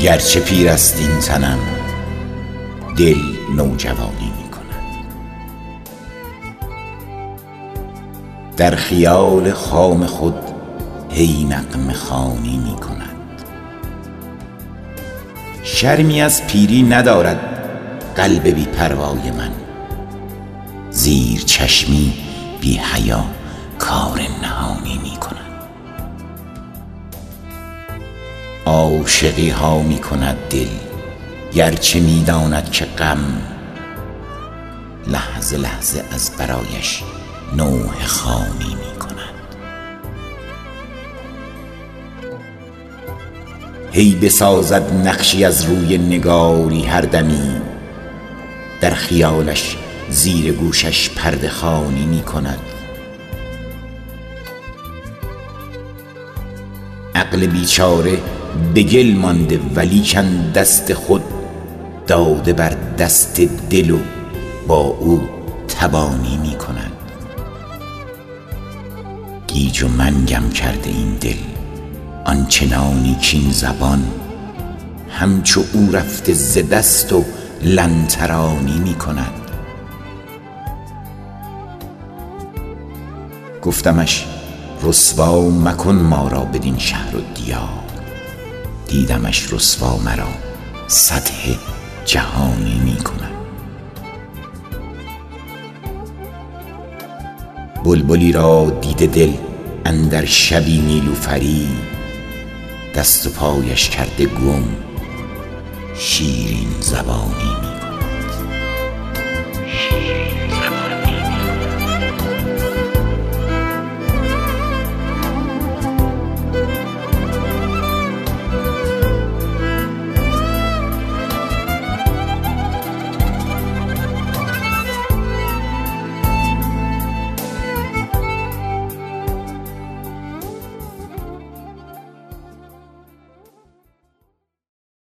گرچه پیر است این تنم دل نوجوانی می کند. در خیال خام خود هی نغمه خوانی می کند. شرمی از پیری ندارد قلب بی پروای من، زیر چشمی بی حیا کار نهانی می کند. عاشقی ها می کند دل گرچه می داند که غم، لحظه لحظه از برایش نوحه خوانی می کند. هی بسازد نقشی از روی نگاری هر دمی، در خیالش زیر گوشش پرده خوانی می کند. عقل بیچاره به گل مانده ولیکن دست خود داده بر دست دل و با او تبانی می کند. گیج و منگم کرده این دل آنچنانی کین زبان، همچو او رفته ز دست و لن ترانی می کند. گفتمش رسوا مکن ما را بدین شهر و دیار، دیدمش رسوا مرا سطح جهانی می کند. بلبلی را دیده دل اندر شبی نیلوفری، دست و پایش کرده گم شیرین زبانی می کند.